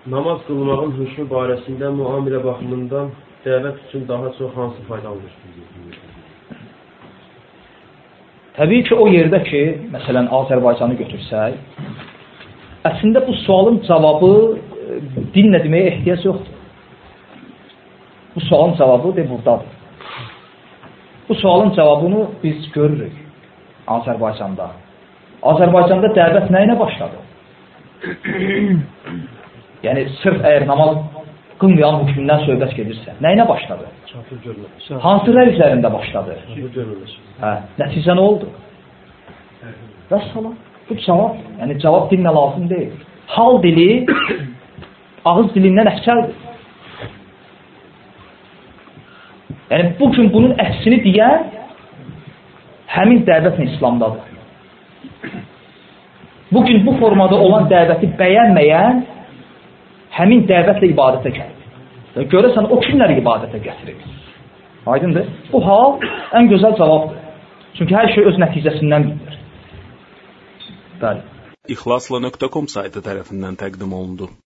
Namaz qılmağın hökmü barəsində müamilə baxımından dəvət üçün daha çox hansı faydalıdır? Təbii ki, o yerdə ki, məsələn, Azərbaycanı götürsək, əslində bu sualın cavabı dinlə deməyə ehtiyac yoxdur. Bu sualın cavabı buradadır. Bu sualın cavabını biz görürük Azərbaycanda. Azərbaycanda dəvət nə ilə başladı? Yəni, sırf əgər namaz qılmayan hökmündən söhbət gedirsə, nə ilə başladı? Hansılar üzərində başladı? Nəticə nə oldu? Vəssalam. Bu cavab, yəni cavab dinlə lazım deyil. Hal dili ağız dilindən əksəldir. Yəni, bugün bunun əksini deyən həmin dəvətlə İslamdadır. Bugün bu formada olan dəvəti bəyənməyən həmin dəvətlə ibadətə gəlir. Görəsən, o kimləri ibadətə gətirir? Aydındır. Bu hal ən gözəl cavabdır. Çünki hər şey öz nəticəsindən bilir. Bəli. İxlasla.com saytı tərəfindən təqdim olundu.